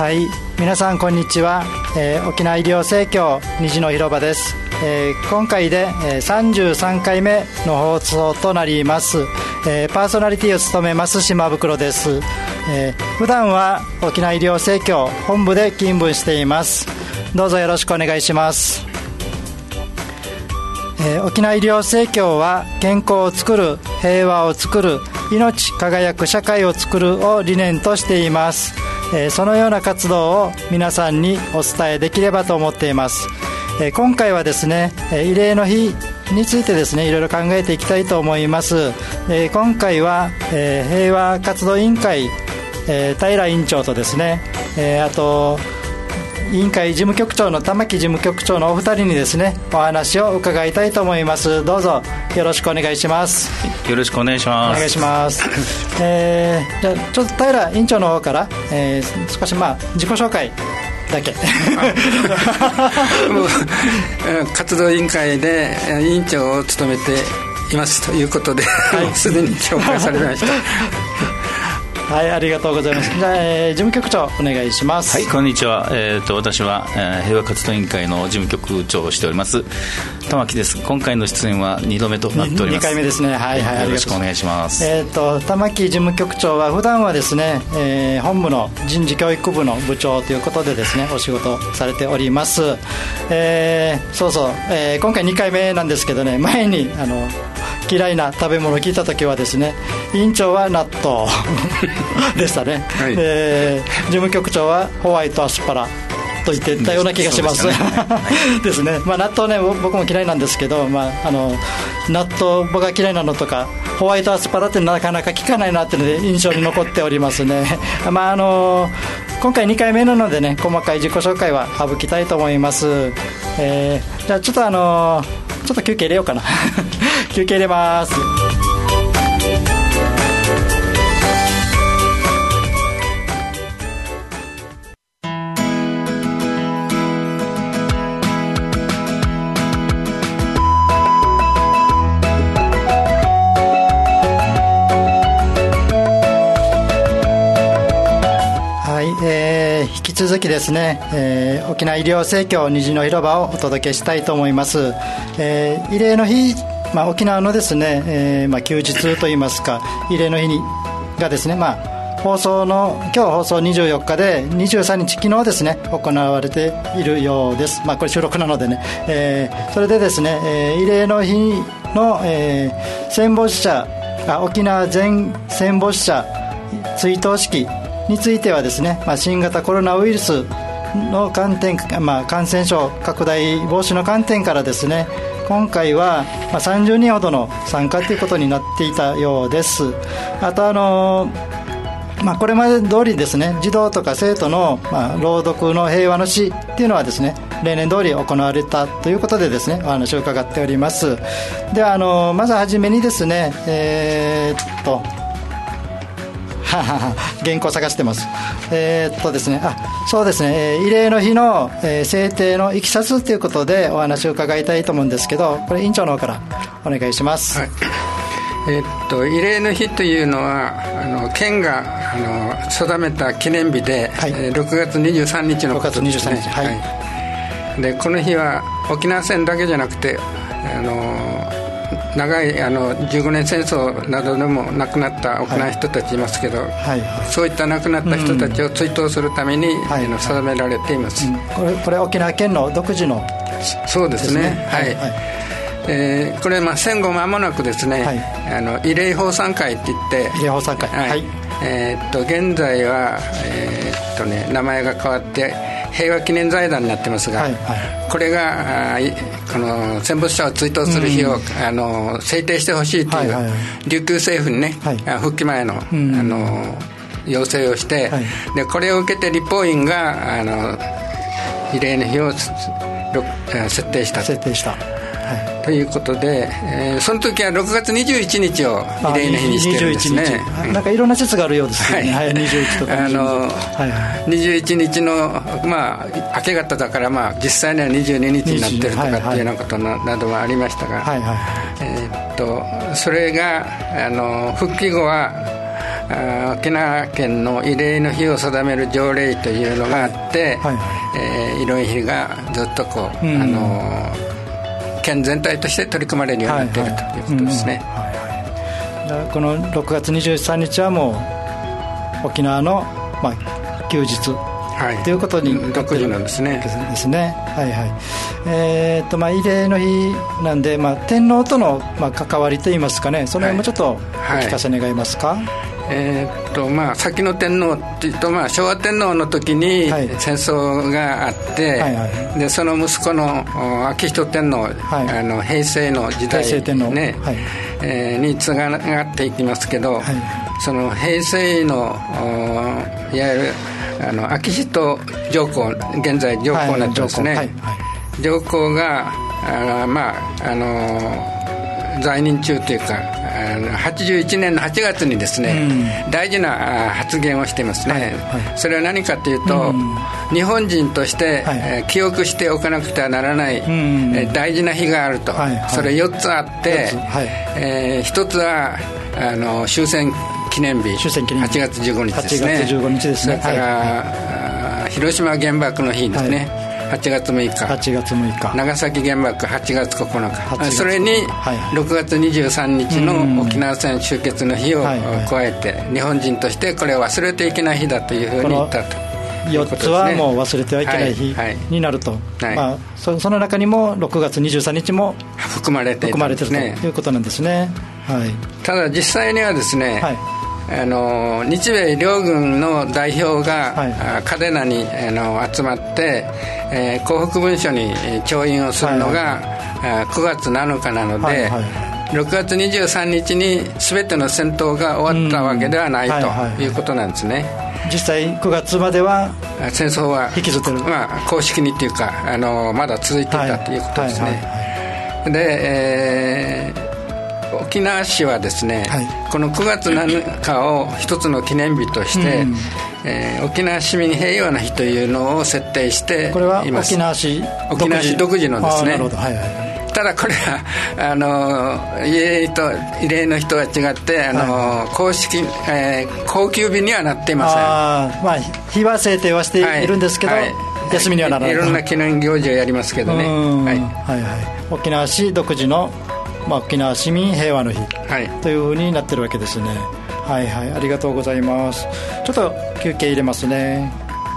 はい、皆さんこんにちは、沖縄医療生協虹の広場です。今回で33回目の放送となります。パーソナリティを務めます島袋です。普段は沖縄医療生協本部で勤務しています。どうぞよろしくお願いします。沖縄医療生協は健康をつくる、平和をつくる、命輝く社会をつくるを理念としています。そのような活動を皆さんにお伝えできればと思っています。今回はですね、慰霊の日についてですね、いろいろ考えていきたいと思います。今回は、平和活動委員会、平委員長とですね、あと委員会事務局長の玉木事務局長のお二人にですね、お話を伺いたいと思います。どうぞよろしくお願いします。 よろしくお願いします。 お願いします。じゃあちょっと平委員長の方から、少し自己紹介だけ活動委員会で委員長を務めていますということで、すでに紹介されましたはい、ありがとうございます。じゃあ、事務局長お願いします。 はい、こんにちは。私は、平和活動委員会の事務局長をしております玉木です。今回の出演は2度目となっております。 2回目ですね。はい、はい、 よろしくお願いします。 玉木事務局長は普段はですね、本部の人事教育部の部長ということでですね、お仕事されております。今回2回目なんですけどね、前に嫌いな食べ物を聞いたときはですね、委員長は納豆でしたね、はい、事務局長はホワイトアスパラと言っていたような気がしますですね。納豆ね、僕も嫌いなんですけど、納豆僕が嫌いなのとかホワイトアスパラってなかなか聞かないなっていうので印象に残っておりますね今回2回目なのでね、細かい自己紹介は省きたいと思います。じゃあちょっと休憩入れようかな休憩入れます。引き続きですね、沖縄医療生協虹の広場をお届けしたいと思います。慰霊の日、沖縄のですね、休日といいますか、慰霊の日がですね、今日放送24日で23日昨日ですね行われているようです。これ収録なのでね、それでですね、慰霊の日の、戦没者沖縄全戦没者追悼式についてはですね、新型コロナウイルスの観点、感染症拡大防止の観点からですね、今回は30人ほどの参加ということになっていたようです。あとこれまで通りですね、児童とか生徒の、朗読の平和の詩っていうのはですね、例年通り行われたということでですね、お話を伺っております。ではまずはじめにですね、原稿探してます。ですね、そうですね、慰霊の日の、制定のいきさつということでお話を伺いたいと思うんですけど、これ委員長の方からお願いします。 はい、慰霊の日というのは県が定めた記念日で、はい、6月23日のことですね。6月23日、はい、でこの日は沖縄戦だけじゃなくて長い15年戦争などでも亡くなった沖縄人たちいますけど、はいはい、そういった亡くなった人たちを追悼するために、定められています。 これ沖縄県の独自のそうですね。はい、はい、これ戦後間もなくですね、はい、慰霊奉賛会っていって慰霊奉賛会、はい、 現在は、名前が変わって平和記念財団になってますが、はいはい、これがこの戦没者を追悼する日を、制定してほしいという、琉球政府にね、復帰前の、要請をして、でこれを受けて立法院が慰霊の日を設定した。ということで、その時は6月21日を慰霊の日にしてるんですね。 なんかいろんな説があるようですね。はい、21とか 21日の、明け方だから、実際には22日になってるとかっていうようなことなどはありましたが、それが復帰後は沖縄県の慰霊の日を定める条例というのがあって、慰霊日がずっとこう、県全体として取り組まれるようになっているということですね。 この6月23日はもう沖縄の、休日ということに独自なんですね。 慰霊の日なんで、天皇との、関わりといいますかね、その辺もちょっとお聞かせ願いますか。 先の天皇というと、昭和天皇の時に戦争があって、でその息子の昭仁天皇、平成の時代、につながっていきますけど、その平成のいわゆる昭仁上皇、現在上皇になってますね。上皇が在任中というか81年の8月にですね、大事な発言をしていますね。それは何かというと、日本人として、記憶しておかなくてはならない、大事な日があると、それ4つあって、1つは終戦記念日、8月15日ですね。それから、広島原爆の日ですね、8月6日、長崎原爆8月9日、それに6月23日の沖縄戦終結の日を加えて、日本人としてこれを忘れてはいけない日だというふうに言ったと。 4つはもう忘れてはいけない日になると、その中にも6月23日も含まれているということなんですね。 ただ実際にはですね、日米両軍の代表が嘉手納に集まって、降伏文書に調印をするのが9月7日なので、6月23日に全ての戦闘が終わったわけではないということなんですね。 実際9月までは戦争は引きずってる、 公式にというかまだ続いていたということですね。で、沖縄市はですね、この9月7日を一つの記念日として、沖縄市民平和の日というのを設定しています。 これは沖縄市独自のですね。ただこれは慰霊の日とは違って公式、公休日にはなっていません。 日は制定はしているんですけど、休みにはならない。 いろんな記念行事をやりますけどね。 沖縄市独自の沖縄市民平和の日というふうになってるわけですね。ありがとうございます。ちょっと休憩入れますね。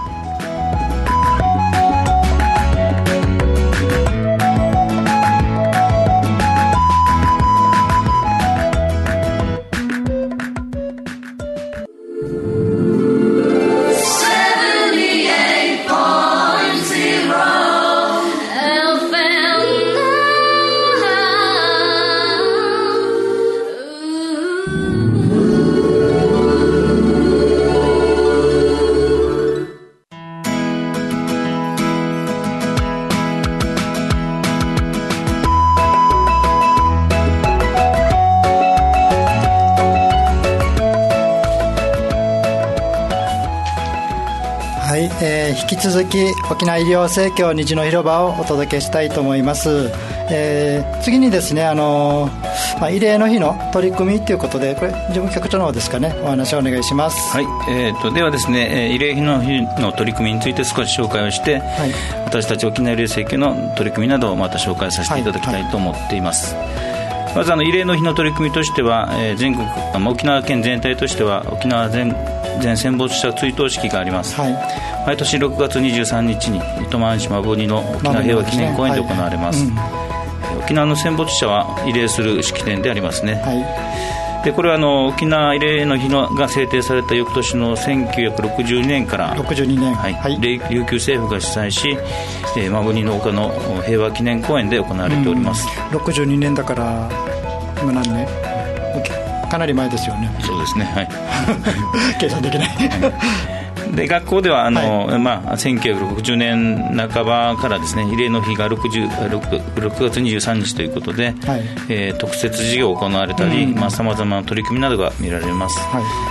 引き続き沖縄医療生協虹の広場をお届けしたいと思います。次にですね、慰霊の日の取り組みということで、これ事務局長の方ですかね、お話をお願いします。 ではですね、慰霊の日の取り組みについて少し紹介をして、私たち沖縄慰霊生協の取り組みなどをまた紹介させていただきたいと思っています。まず慰霊の日の取り組みとしては、全国沖縄県全体としては沖縄全戦没者追悼式があります。毎年6月23日に糸満市摩文仁の沖縄平和記念公園で行われます。沖縄の戦没者は慰霊する式典でありますね。でこれは沖縄慰霊の日が制定された翌年の1962年から琉球政府が主催し、摩文仁の丘の平和記念公園で行われております。 62年だから今何年、かなり前ですよね。 そうですね、 計算できないで学校では1960年半ばからですね、慰霊の日が6月23日ということで、特設授業が行われたり、さまざまな取り組みなどが見られます。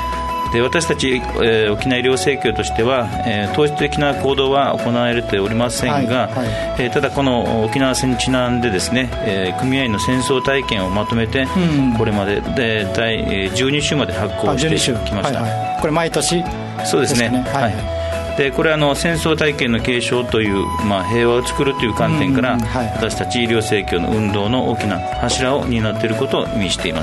で私たち、沖縄医療生協としては、統一的な行動は行われておりませんが、ただこの沖縄戦にちなんでですね、組合員の戦争体験をまとめて、これまでで第12週まで発行してきました。 これ毎年そうですね。でこれは戦争体験の継承という、平和を作るという観点から、私たち医療生協の運動の大きな柱を担っていることを意味しています。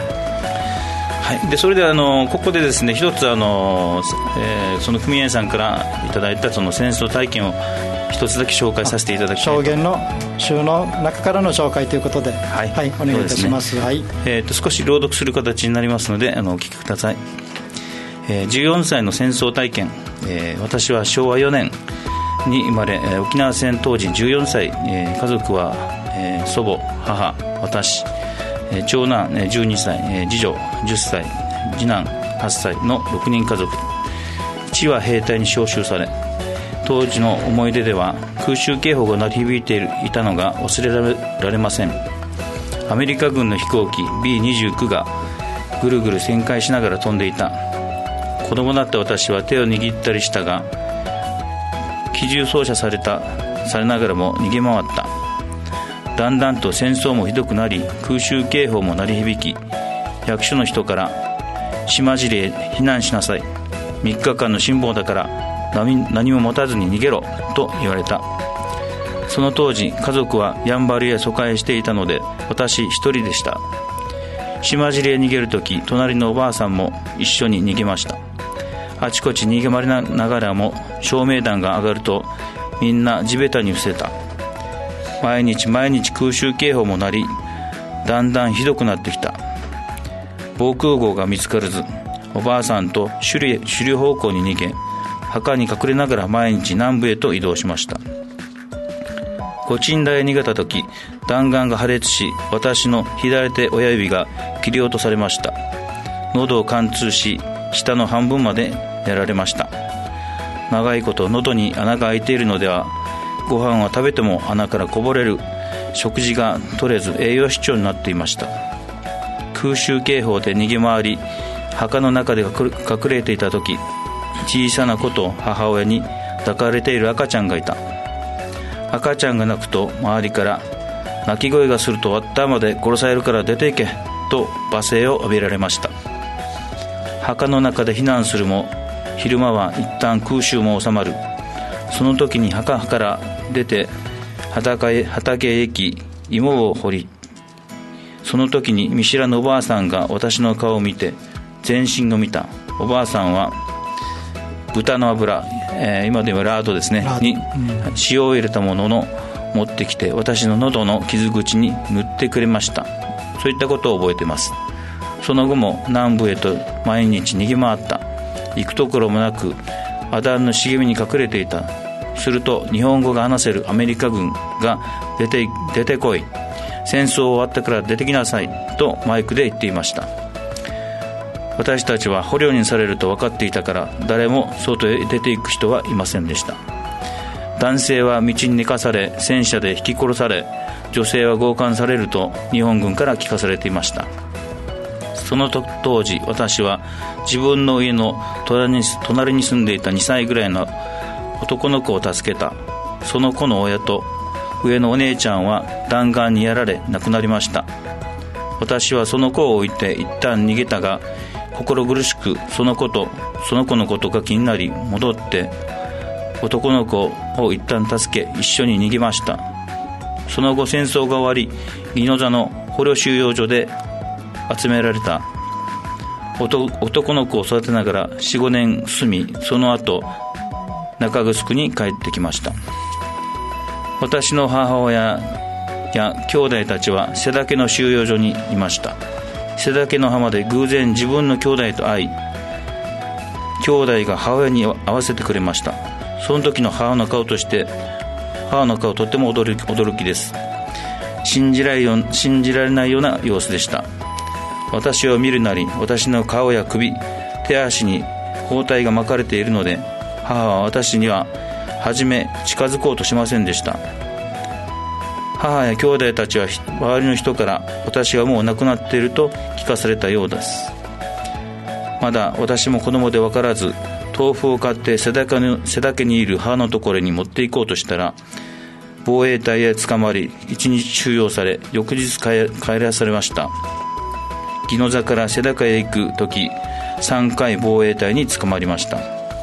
でそれでここでですね一つその組合さんからいただいたその戦争体験を一つだけ紹介させていただきたいと。 証言の週の中からの紹介ということで、お願いいたします。 少し朗読する形になりますのでお聞きください。14歳の戦争体験。私は昭和4年に生まれ、沖縄戦当時14歳、家族は、祖母、母、私、長男12歳、次女10歳、次男8歳の6人家族。父は兵隊に召集され、当時の思い出では空襲警報が鳴り響いていたのが忘れられません。アメリカ軍の飛行機 B29 がぐるぐる旋回しながら飛んでいた。子供だった私は手を握ったりしたが、機銃掃射されながらも逃げ回った。だんだんと戦争もひどくなり、空襲警報も鳴り響き、役所の人から島尻へ避難しなさい、3日間の辛抱だから何も持たずに逃げろと言われた。その当時家族はやんばるへ疎開していたので、私一人でした。島尻へ逃げるとき、隣のおばあさんも一緒に逃げました。あちこち逃げ回りながらも照明弾が上がるとみんな地べたに伏せた。毎日空襲警報も鳴り、だんだんひどくなってきた。防空壕が見つからず、おばあさんと首里方向に逃げ、墓に隠れながら毎日南部へと移動しました。ご鎮台へ逃げた時、弾丸が破裂し、私の左手親指が切り落とされました。喉を貫通し、下の半分までやられました。長いこと喉に穴が開いているのでは、ご飯は食べても穴からこぼれる。食事が取れず栄養失調になっていました。空襲警報で逃げ回り、墓の中で隠れていた時、小さな子と母親に抱かれている赤ちゃんがいた。赤ちゃんが泣くと周りから泣き声がすると頭で殺されるから出て行けと罵声を浴びられました。墓の中で避難するも、昼間は一旦空襲も収まる。その時に墓から出て畑へ行き、芋を掘り、その時に見知らぬおばあさんが私の顔を見て全身を見た。おばあさんは豚の油、今ではラードですね、に塩を入れたものを持ってきて、私の喉の傷口に塗ってくれました。そういったことを覚えています。その後も南部へと毎日逃げ回った。行くところもなく、アダンの茂みに隠れていた。すると日本語が話せるアメリカ軍が出てこい、戦争終わったから出てきなさいとマイクで言っていました。私たちは捕虜にされると分かっていたから、誰も外へ出ていく人はいませんでした。男性は道に寝かされ、戦車で引き殺され、女性は強姦されると日本軍から聞かされていました。その当時、私は自分の家の隣に住んでいた2歳ぐらいの男の子を助けた。その子の親と上のお姉ちゃんは弾丸にやられ亡くなりました。私はその子を置いて一旦逃げたが、心苦しくその子のことが気になり戻って男の子を一旦助け、一緒に逃げました。その後戦争が終わり、宜野座の捕虜収容所で集められた男の子を育てながら 4,5 年住み、その後中城に帰ってきました。私の母親や兄弟たちは瀬岳の収容所にいました。瀬岳の浜で偶然自分の兄弟と会い、兄弟が母親に会わせてくれました。その時の母の顔とても驚きです。信じられないような様子でした。私を見るなり、私の顔や首、手足に包帯が巻かれているので、母は私には初め近づこうとしませんでした。母や兄弟たちは周りの人から私はもう亡くなっていると聞かされたようです。 まだ私も子供で分からず、豆腐を買って背丈にいる母のところに持って行こうとしたら、防衛隊へ捕まり1日収容され、翌日帰らされました。宜野座から背高へ行くとき、3回防衛隊に捕まりました。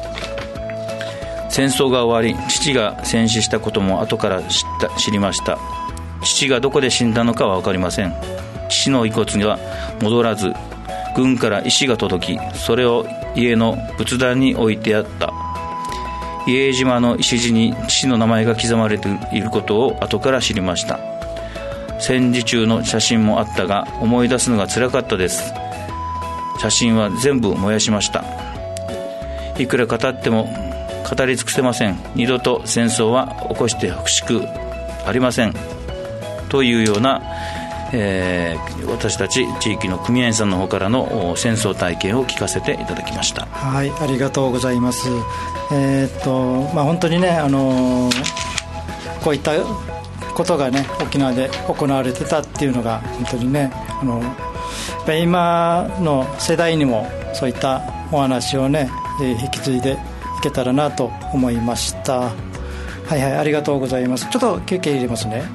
戦争が終わり、父が戦死したことも後から知りました。父がどこで死んだのかは分かりません。父の遺骨には戻らず、軍から石が届き、それを家の仏壇に置いてあった。伊江島の石地に父の名前が刻まれていることを後から知りました。戦時中の写真もあったが、思い出すのがつらかったです。写真は全部燃やしました。いくら語っても語り尽くせません。二度と戦争は起こしてほしくありません、というような、私たち地域の組合員さんの方からの戦争体験を聞かせていただきました。 はい、ありがとうございます。本当にね、こういったことがね、沖縄で行われてたっていうのが本当にね、やっぱり今の世代にもそういったお話をね、引き継いでいけたらなと思いました。はいはい、ありがとうございます。ちょっと休憩入れますね。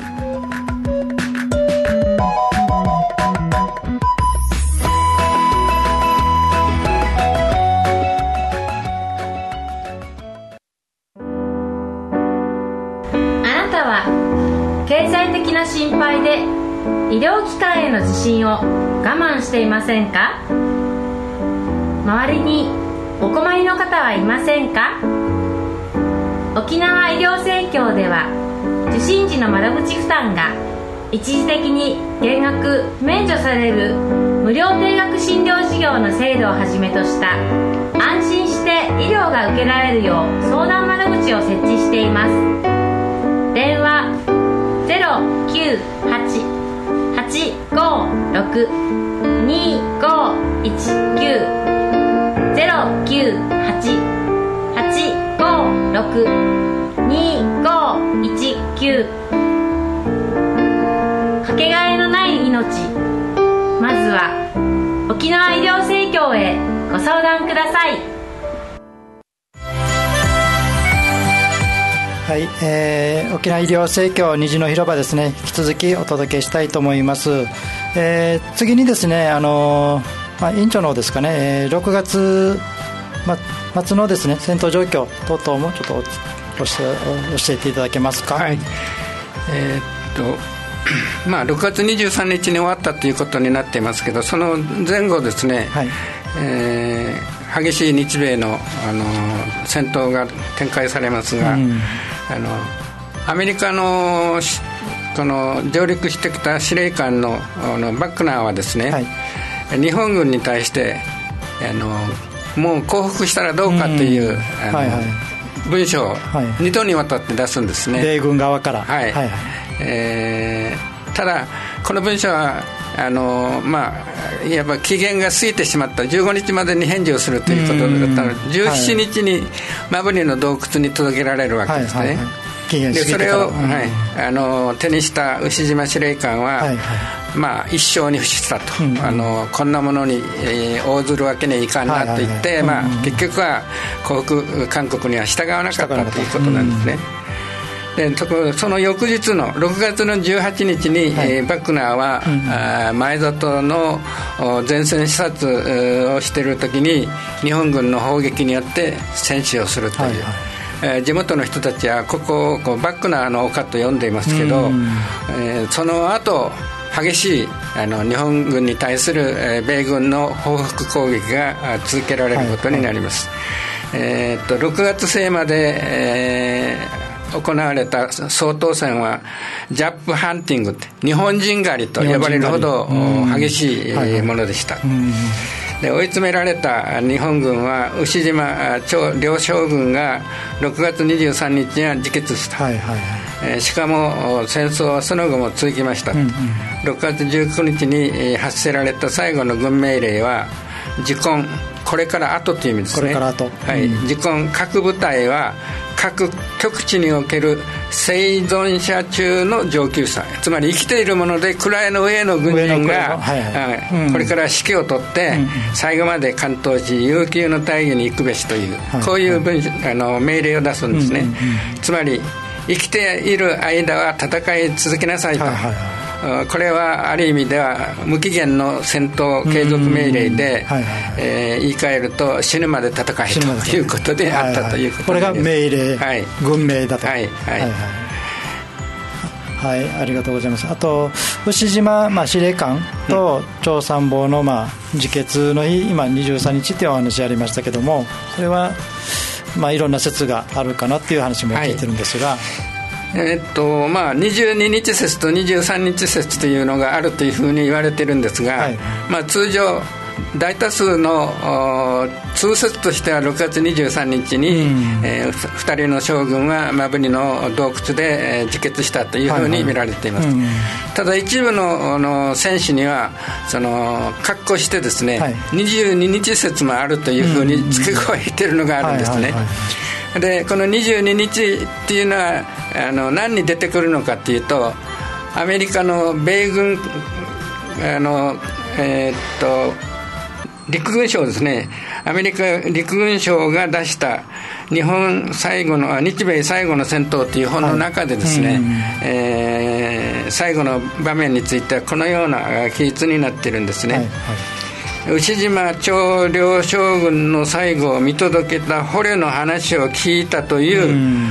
経済的な心配で医療機関への受診を我慢していませんか？周りにお困りの方はいませんか？沖縄医療生協では、受診時の窓口負担が一時的に減額免除される無料定額診療事業の制度をはじめとした安心して医療が受けられるよう相談窓口を設置しています。電話 098-856-2519 098-856-2519 かけがえのない命、まずは沖縄医療生協へご相談ください。 はい、沖縄医療生協虹の広場ですね、引き続きお届けしたいと思います。次にですね、委員長のですかね、6月末のですね、戦闘状況等々もちょっと教えていただけますか？ はい、6月23日に終わったということになっていますけど、その前後ですね、はい、激しい日米の、戦闘が展開されますが、アメリカのこの上陸してきた司令官のバックナーはですね、はい、日本軍に対してもう降伏したらどうかという、文書を2度にわたって出すんですね、 米軍側から。 はいはいはい、ただこの文書はいわば期限が過ぎてしまった。15日までに返事をするということだったので、17日にマブリの洞窟に届けられるわけですね、でそれを、手にした牛島司令官は、一生に付したと、こんなものに、応ずるわけにはいかんなと言って、結局は降伏勧告には従わなかったということなんですね。でその翌日の6月の18日に、バックナーは、前里の前線視察をしている時に日本軍の砲撃によって戦死をするという、地元の人たちはここをバックナーの丘と呼んでいますけど、その後激しい日本軍に対する、米軍の報復攻撃が続けられることになります。6月末まで、行われた総統選はジャップハンティングって日本人狩りと呼ばれるほど激しいものでした。で追い詰められた日本軍は牛島両将軍が6月23日には自決した、しかも戦争はその後も続きました。6月19日に発せられた最後の軍命令は自根これから後という意味ですね。 これから後、 はい、時根核部隊は各極地における生存者中の上級者、つまり生きているもので位の上の軍人がこれから指揮を取って最後まで関東し悠久の大義に行くべしという、こういう命令を出すんですね。つまり生きている間は戦い続けなさいと、これはある意味では無期限の戦闘継続命令で言い換えると死ぬまで戦えということであったということです。 これが命令、軍命だと。 はいはい、ありがとうございます。あと牛島、司令官と長参謀の、自決の日、今23日というお話ありましたけども、それは、いろんな説があるかなっていう話も聞いてるんですが、 22日説と23日説というのがあるというふうに言われてるんですが、通常大多数の通説としては6月23日に、2人の将軍は摩文仁の洞窟で自決したというふうに見られています。ただ一部の戦士には確固してですね、22日説もあるというふうに付け加えているのがあるんですね。でこの22日っていうのは何に出てくるのかっていうと、アメリカの米軍陸軍省ですね、アメリカ陸軍省が出した日米最後の戦闘という本の中でですね、最後の場面についてはこのような記述になっているんですね。牛島長領将軍の最後を見届けた捕虜の話を聞いたという、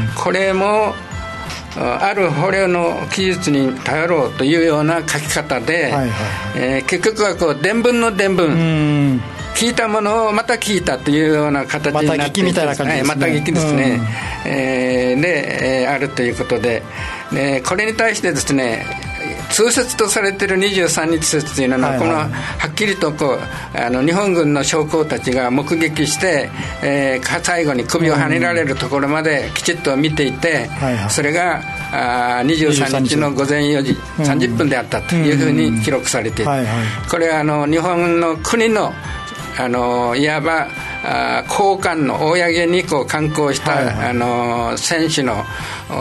これもある捕虜の記述に頼ろうというような書き方で、結局は伝聞の伝聞、聞いたものをまた聞いたというような形になっていて、また聞きみたいな感じですね。また聞きですね、で、あるということで、これに対してですね、通説とされている23日説というのは、このはっきりと日本軍の将校たちが目撃して、最後に首をはねられるところまできちっと見ていて、それが23日の午前4時30分であったというふうに記録されている。これは日本の国のいわば高官の公に観光した、戦士の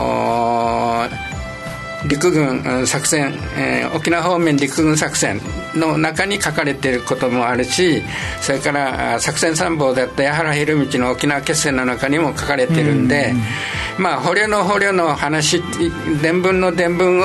陸軍作戦、沖縄方面陸軍作戦の中に書かれていることもあるし、それから作戦参謀であった矢原弘道の沖縄決戦の中にも書かれているんで、捕虜の話、伝聞の伝聞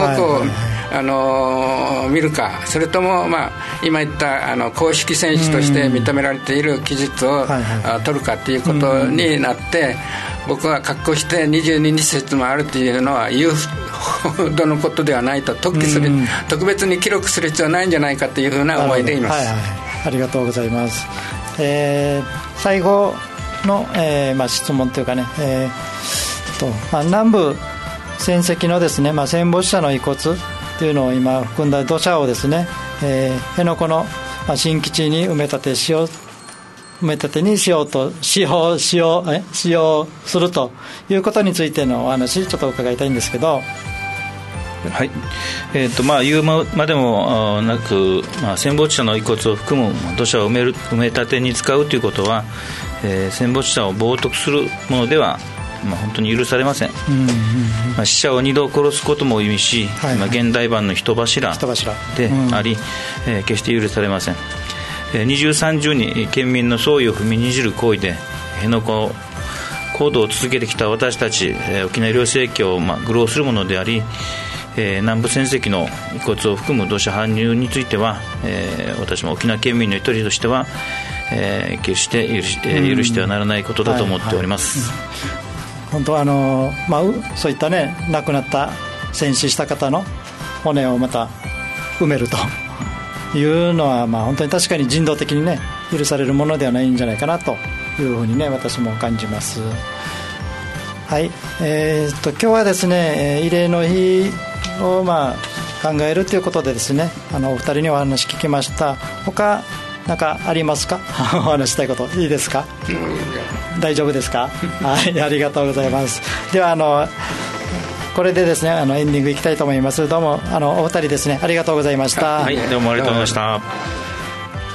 を見るか、それとも、今言った公式戦士として認められている記述を取るかということになって、僕は確保して22日説もあるというのは言うほどのことではないと、特別に記録する必要はないんじゃないかというふうな思いでいます。 ありがとうございます。最後の、質問というかね、南部戦跡のですね、戦没者の遺骨というのを今含んだ土砂をですね、辺野古の新基地に埋め立てにしようと使用するということについてのお話、ちょっと伺いたいんですけど。 はい、言うまでもなく、戦没者の遺骨を含む土砂を埋め立てに使うということは、戦没者を冒涜するものでは本当に許されません。死者を2度殺すことも意味し、現代版の人柱であり、決して許されません。二重三重に県民の総意を踏みにじる行為で辺野古行動を続けてきた私たち沖縄医療政教を愚弄するものであり、南部戦跡の遺骨を含む土砂搬入については、私も沖縄県民の一人としては、決して許してはならないことだと思っております。 本当そういったね、亡くなった戦死した方の骨をまた埋めるというのは、本当に確かに人道的にね、許されるものではないんじゃないかなというふうにね、私も感じます。はい、今日はですね、慰霊の日を考えるということでですね、お二人にお話聞きました。他何かありますか？お話したいこと。いいですか？大丈夫ですか？はい、ありがとうございます。ではこれでですね、エンディングいきたいと思います。どうもお二人ですね、ありがとうございました。 はい、どうもありがとうございました。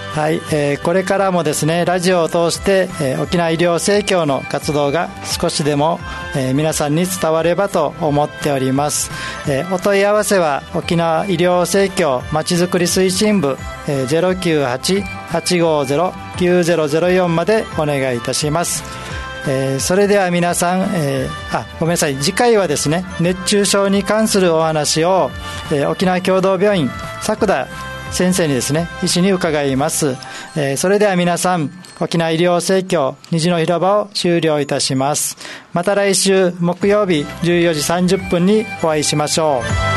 はい、これからもですね、ラジオを通して、沖縄医療生協の活動が少しでも、皆さんに伝わればと思っております。お問い合わせは沖縄医療生協まちづくり推進部、098-850-9004 までお願いいたします。それでは皆さん、ごめんなさい、次回はですね、熱中症に関するお話を、沖縄共同病院作田先生にですね、医師に伺います。それでは皆さん、沖縄医療生協虹の広場を終了いたします。また来週木曜日14時30分にお会いしましょう。